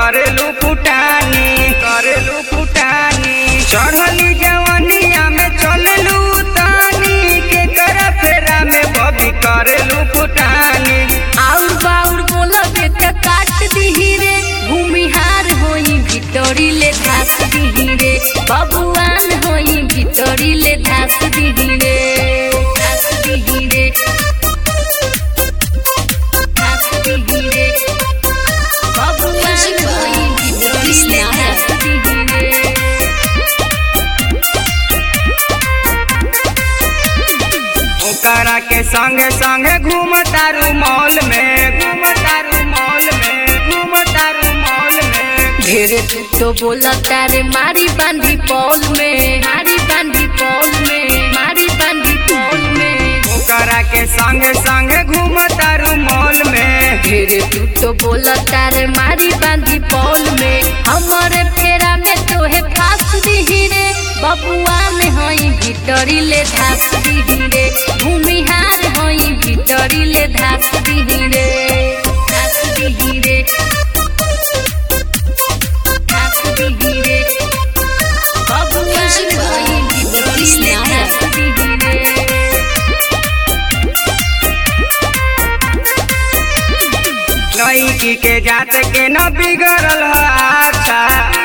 करेलू फुटानी चढ़ली जवनिया में चललू तानी के कर फेरा में बबी करेलू फुटानी। आउर बाउर बोलबे त काट दिही रे भूमिहार होई भितरी ले धास दिही रे बबुआन होई भितरी ले धास दिही रे धास दिही रे धास दिही रे बबुआन होई भितरी ले धास दिही रे। ओकरा के संगे संगे घूमतारू मॉल में ढेरे तू तो बोला तारे मारी बांधी पौल में मारी बांधी पौल में मारी बांधी पौल में। ओकरा के संगे संगे घूमतारू मॉल में ढेरे तू तो बोला तारे मारी बांधी पौल में हमारे फेरा में तोहे फास दिही रे बबुआ में हई भितरी ले धास दिही रे भूमिहार हई भितरी ले धास दिही रे धास दिही रे धास दिही रे बबुआ में हई भितरी ले धास दिही रे। लड़की के जात के न बिगड़ल अच्छा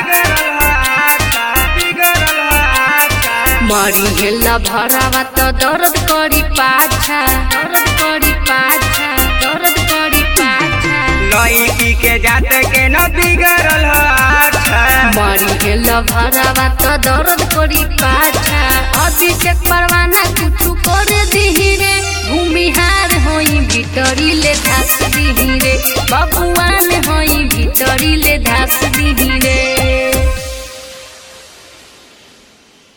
मारी हेला भरावा त दर्द करी पाछा दर्द करी पाछा दर्द करी पाछा। लड़की के जात के न बिगड़ल अच्छा मारी हेला भरावा त दर्द करी पाछा अभिषेक परवाना कुछु कर दिही रे भूमिहार होई भितरी ले धास दिही रे बबुआ